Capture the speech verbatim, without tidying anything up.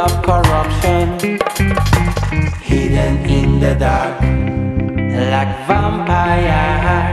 of corruption, hidden in the dark like vampires.